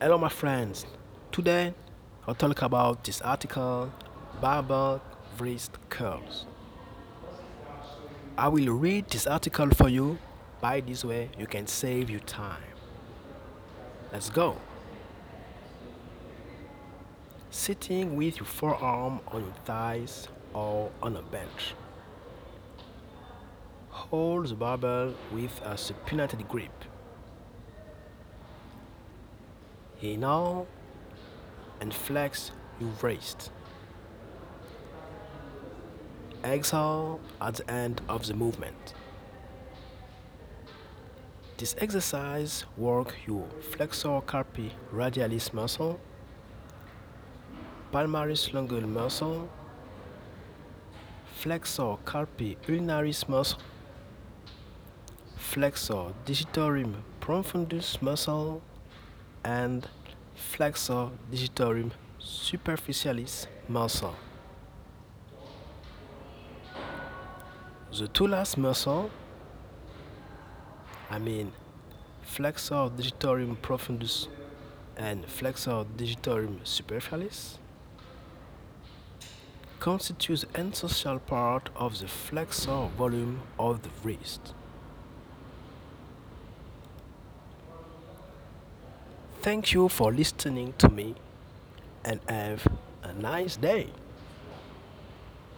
Hello, my friends. Today, I'll talk about this article, barbell wrist curls. I will read this article for you. By this way, you can save your time. Let's go. Sitting with your forearm on your thighs or on a bench. Hold the barbell with a supinated grip. Inhale and flex your wrist. Exhale at the end of the movement. This exercise works your flexor carpi radialis muscle, palmaris longus muscle, flexor carpi ulnaris muscle, flexor digitorum profundus muscle, and flexor digitorum superficialis muscle. The two last muscle, I mean flexor digitorum profundus and flexor digitorum superficialis, constitutes an essential part of the flexor volume of the wrist. Thank you for listening to me and have a nice day.